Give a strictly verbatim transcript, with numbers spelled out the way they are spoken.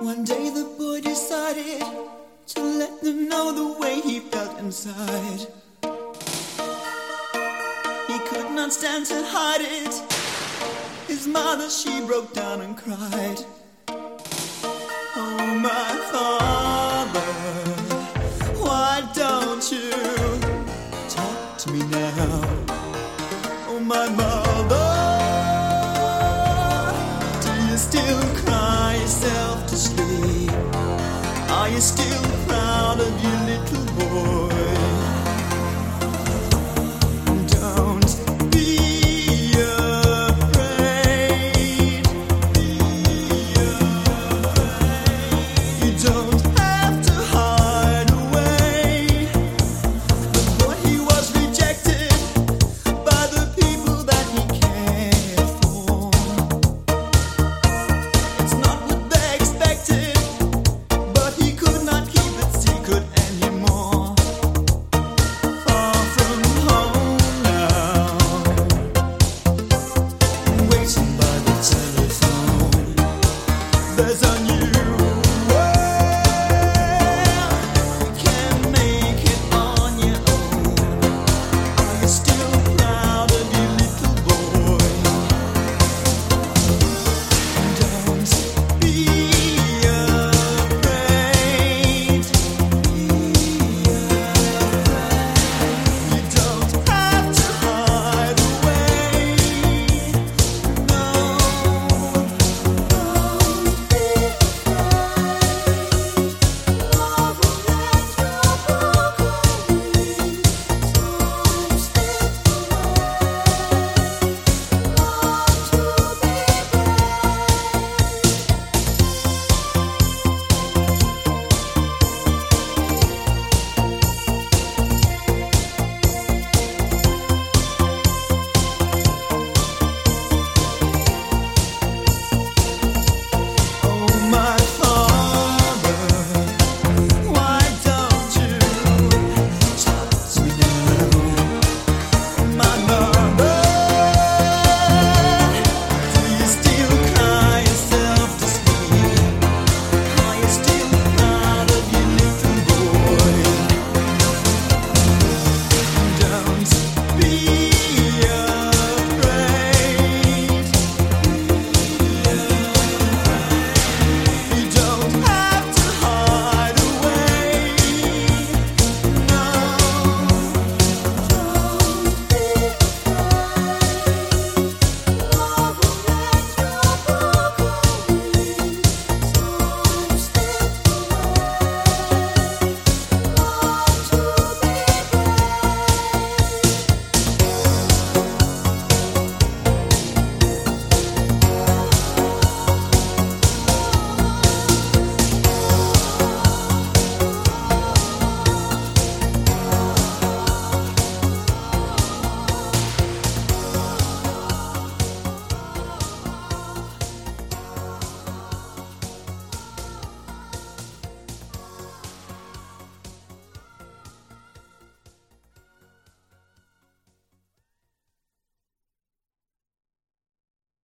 One day the boy decided to let them know the way he felt inside. He could not stand to hide it. His mother, she broke down and cried. Oh, my father, why don't you talk to me now? Oh, my mother.